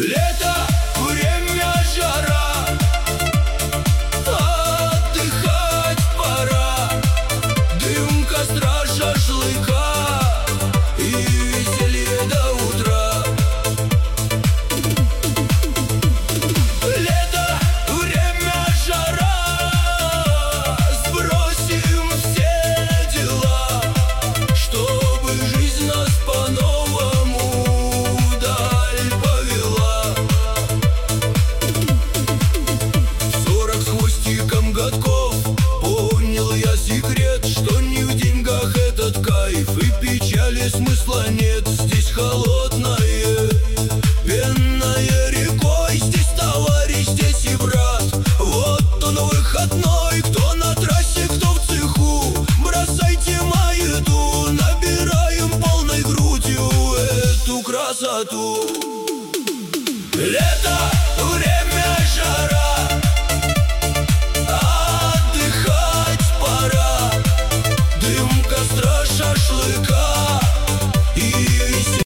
Лето, время, жара, отдыхать пора. Дым костра, шашлыка и веселье до утра. Лето, время, жара, сбросим все дела, чтобы жизнь нас по-новому вдаль повела. 40 с хвостиком годков понял я секрет, что не в деньгах этот кайф, и печали смысла нет. Здесь холодное, пенное рекой, здесь товарищ, здесь и брат. Вот он выходной, кто на трассе, кто в цеху. Бросайте маяду, набираем полной грудью эту красоту. Лето, время, жара, отдыхать пора. Дым костра, шашлыка и